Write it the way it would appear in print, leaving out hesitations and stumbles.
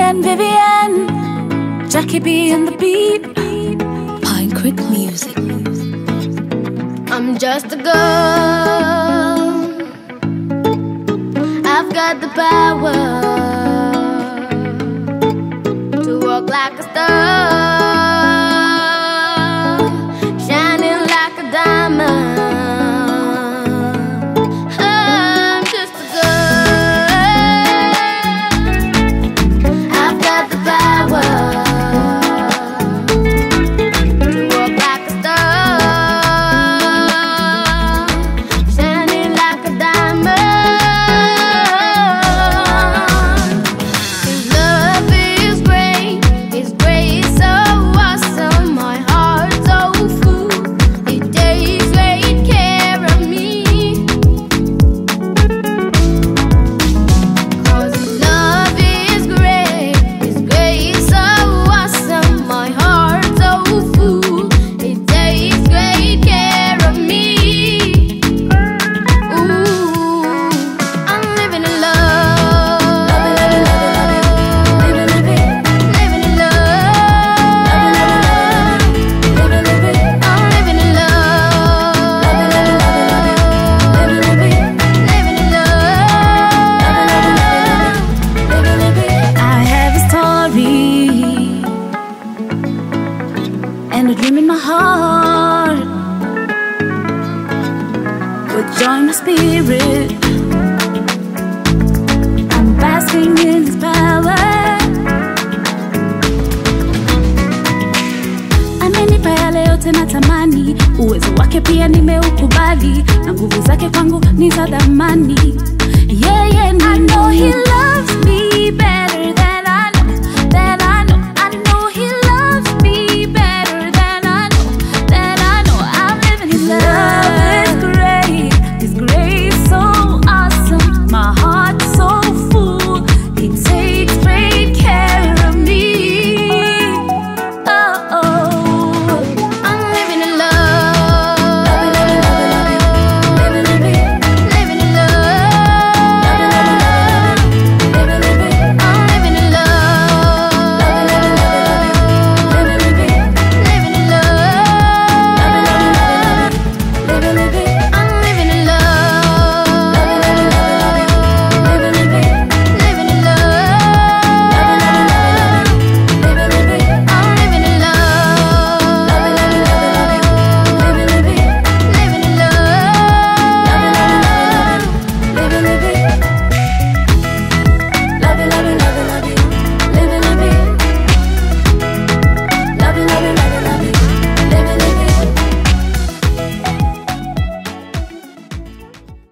Vivian, Jackie B and the Beat, Pine Creek Music. I'm just a girl, I've got the power to walk like a star, shining like a diamond. I'm just a girl, I've got the power to walk like a star, shining like a diamond. His love is great, His grace so awesome, my heart so full, He takes great care of me. 'Cause His love is great, His grace so awesome, my heart so full, He takes great care of me. Ooh, I'm living in love, living in love, I'm living in love. I have a story and a dream in my heart, with joy in my spirit. I'm basking in His power. Amenipa yale yote natamani, uwezo wake pia nimeukubali, na nguvu zake kwangu ni za dhamani. Yeye ni